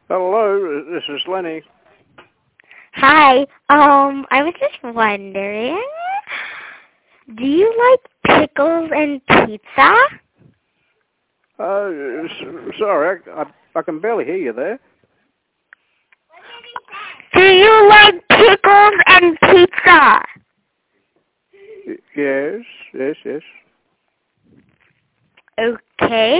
Hello, this is Lenny. Hi. I was just wondering, do you like pickles and pizza? Sorry, I can barely hear you there. Do you like pickles and pizza? Yes. Okay.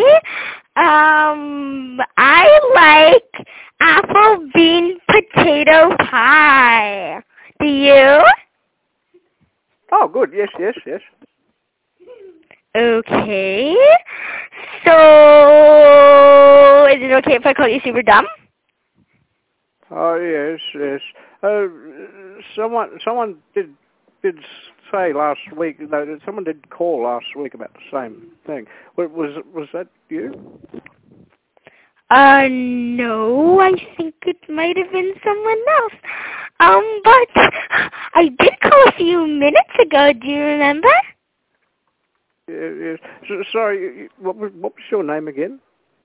I like apple bean potato pie. Do you? Oh, good. Yes. Okay. So, is it okay if I call you super dumb? Oh, yes. Someone did say last week. No, someone did call last week about the same thing. Was that you? No, I think it might have been someone else. But I did call a few minutes ago. Do you remember? Yes. Sorry. What was your name again?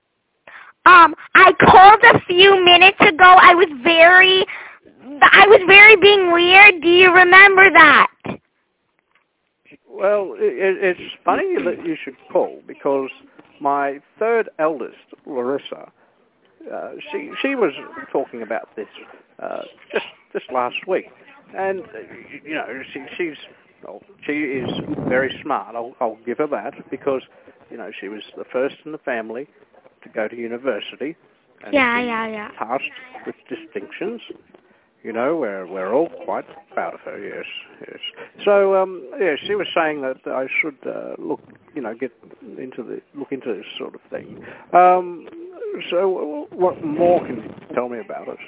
I called a few minutes ago. I was very being weird. Do you remember that? Well, it's funny that you should call because my third eldest, Larissa, she was talking about this just last week, and she is very smart. I'll give her that because she was the first in the family to go to university and Yeah. passed with distinctions. We're all quite proud of her. Yes. So, she was saying that I should look into this sort of thing. So, what more can you tell me about it?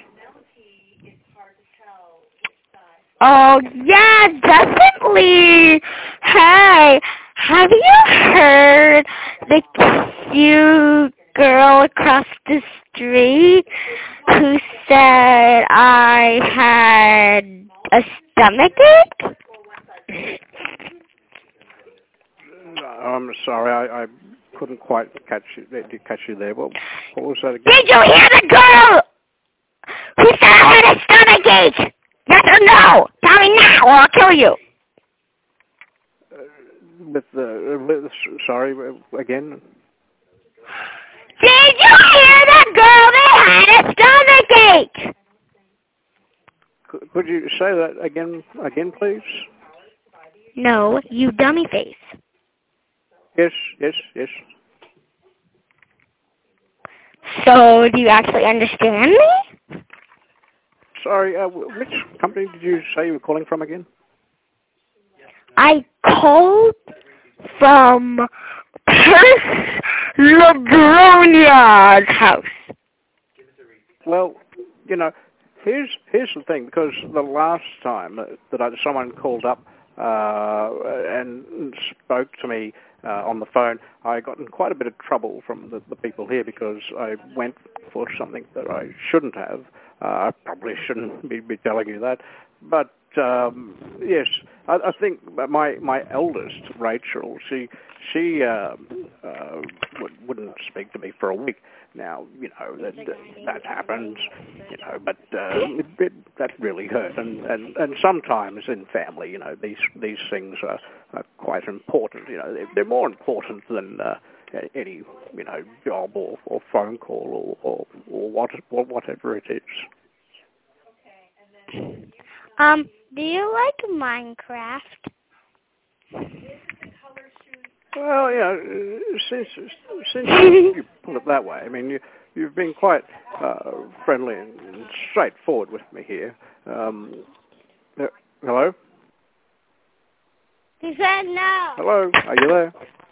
Oh, yeah, definitely. Hey, have you heard the cute girl across the street who said I had a stomachache? I'm sorry, I couldn't quite catch you there. What was that again? Did you hear the girl who said I had a stomachache? Yes or no? Tell me now or I'll kill you. Sorry, again? Did you hear the girl that had a stomachache? Could you say that again, please? No, you dummy face. Yes. So, do you actually understand me? Sorry, which company did you say you were calling from again? I called from Perth Labronia's house. Well, here's the thing, because the last time that someone called up and spoke to me on the phone, I got in quite a bit of trouble from the people here because I went for something that I shouldn't have. I probably shouldn't be telling you that. But, yes, I think my eldest, Rachel, she wouldn't speak to me for a week. Now, that happens, but that really hurt. And sometimes in family, these things are quite important. They're more important than any, job or phone call or whatever it is. Do you like Minecraft? Well, since you put it that way, I mean, you've been quite friendly and straightforward with me here. Hello? He said no. Hello? Are you there?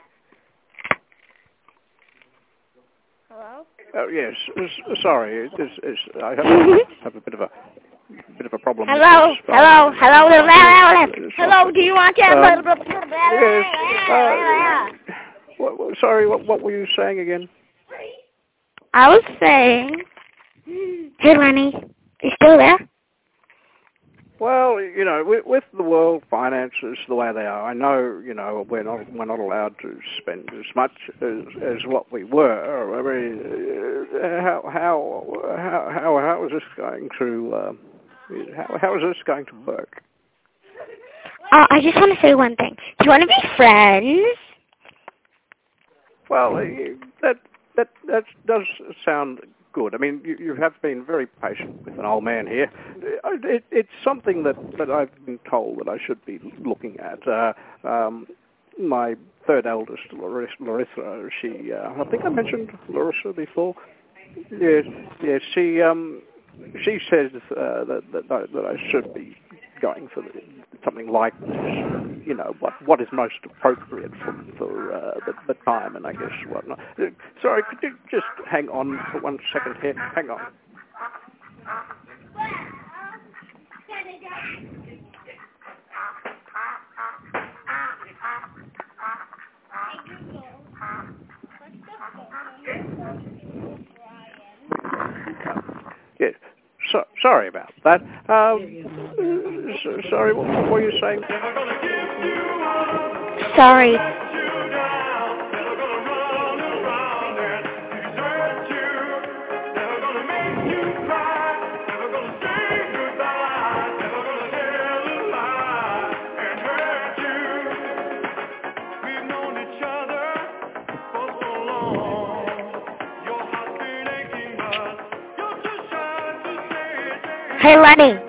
Hello? Oh, yes. Sorry. I have a bit of a problem. Hello? With this phone. Hello, do you want to... Yes. Sorry, what were you saying again? I was saying... Hey, Lenny, you still there? Well, with the world finances the way they are, I know, we're not allowed to spend as much as what we were. I mean, how is this going to how is this going to work? I just want to say one thing. Do you want to be friends? Well, that does sound good. I mean, you have been very patient with an old man here. It's something that I've been told that I should be looking at. My third eldest, Larissa, she, I think I mentioned Larissa before. Yes, she says that I should be going for something like this. You know, what is most appropriate for the time, and I guess whatnot. Sorry, could you just hang on for 1 second here? Hang on. Yes. Sorry about that. Sorry, what were you saying? Sorry. Hey, Lenny.